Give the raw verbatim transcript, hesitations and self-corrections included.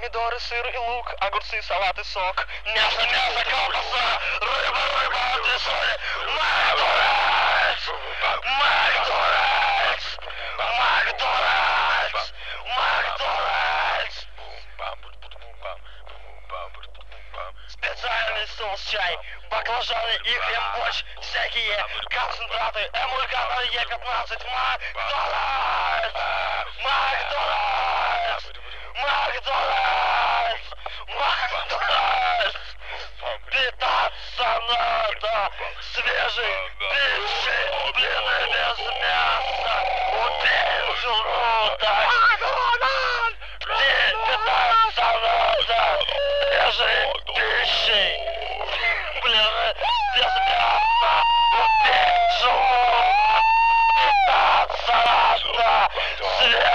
помидоры, сыр и лук, огурцы, салат и сок. Мясо, мясо, колбаса, рыба, рыба, антресоли. Макдональдс! Макдональдс! Макдональдс! Макдональдс! Специальный соус чай, баклажаны и крем-борщ, всякие концентраты, эмульгаторы Е пятнадцать. Макдональдс! Макдональдс! Макдональдс! Макдональдс! Питаться надо свежей пищей, блины без мяса, убей желудок. Питаться надо свежей пищей, блины без мяса, убей желудок. Питаться надо свежей